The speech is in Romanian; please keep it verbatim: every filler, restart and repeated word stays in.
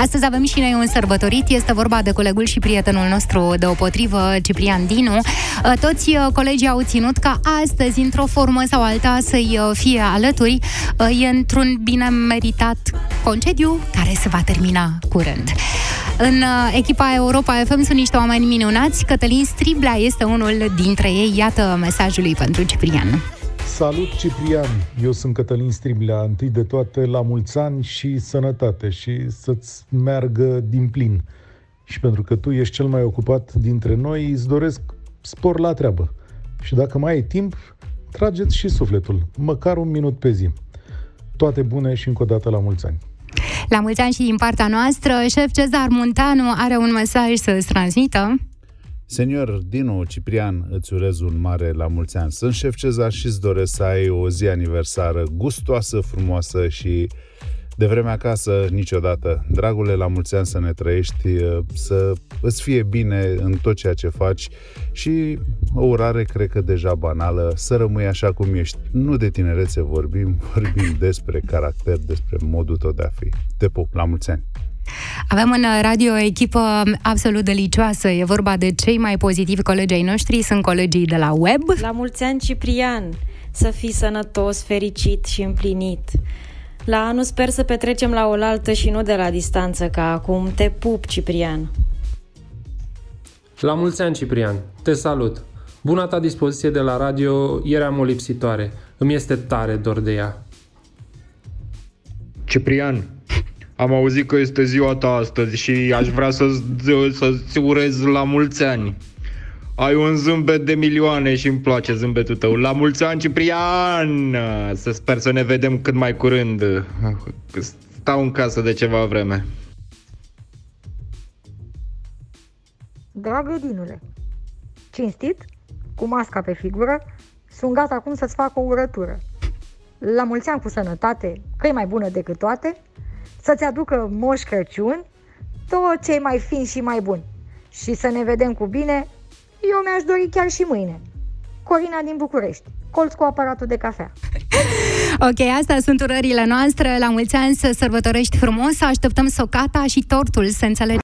Astăzi avem și noi un sărbătorit, este vorba de colegul și prietenul nostru deopotrivă, Ciprian Dinu. Toți colegii au ținut ca astăzi, într-o formă sau alta, să-i fie alături. E într-un bine meritat concediu care se va termina curând. În echipa Europa F M sunt niște oameni minunați. Cătălin Striblea este unul dintre ei. Iată mesajul lui pentru Ciprian. Salut, Ciprian! Eu sunt Cătălin Striblea. Întâi de toate, la mulți ani și sănătate și să-ți meargă din plin. Și pentru că tu ești cel mai ocupat dintre noi, îți doresc spor la treabă. Și dacă mai ai timp, trageți și sufletul, măcar un minut pe zi. Toate bune și încă o dată la mulți ani! La mulți ani și din partea noastră, șef Cezar Muntanu are un mesaj să îți transmită. Senior Dinu, Ciprian, îți urez un mare la mulți ani. Sunt șef Cezar și îți doresc să ai o zi aniversară gustoasă, frumoasă și de vreme acasă niciodată. Dragule, la mulți ani să ne trăiești, să îți fie bine în tot ceea ce faci și o urare, cred că deja banală, să rămâi așa cum ești. Nu de tinerețe vorbim, vorbim despre caracter, despre modul tău de a fi. Te pup, la mulți ani! Avem în radio o echipă absolut delicioasă. E vorba de cei mai pozitivi colegi ai noștri. Sunt colegii de la web. La mulți ani, Ciprian! Să fii sănătos, fericit și împlinit. La anul sper să petrecem la oaltă și nu de la distanță ca acum. Te pup, Ciprian! La mulți ani, Ciprian! Te salut! Buna ta dispoziție de la radio era o lipsitoare. Îmi este tare dor de ea. Ciprian, am auzit că este ziua ta astăzi și aș vrea să-ți, să-ți urez la mulți ani. Ai un zâmbet de milioane și îmi place zâmbetul tău. La mulți ani, Ciprian! Să sper să ne vedem cât mai curând. Stau în casă de ceva vreme. Dragă Dinule, cinstit, cu masca pe figură, sunt gata acum să-ți fac o urătură. La mulți ani cu sănătate, că e mai bună decât toate, să-ți aducă Moș Crăciun tot ce mai fin și mai bun. Și să ne vedem cu bine, eu mi-aș dori chiar și mâine. Corina din București, colț cu aparatul de cafea. Ok, astea sunt urările noastre. La mulți ani să sărbătorești frumos, să așteptăm socata și tortul, să înțelegem.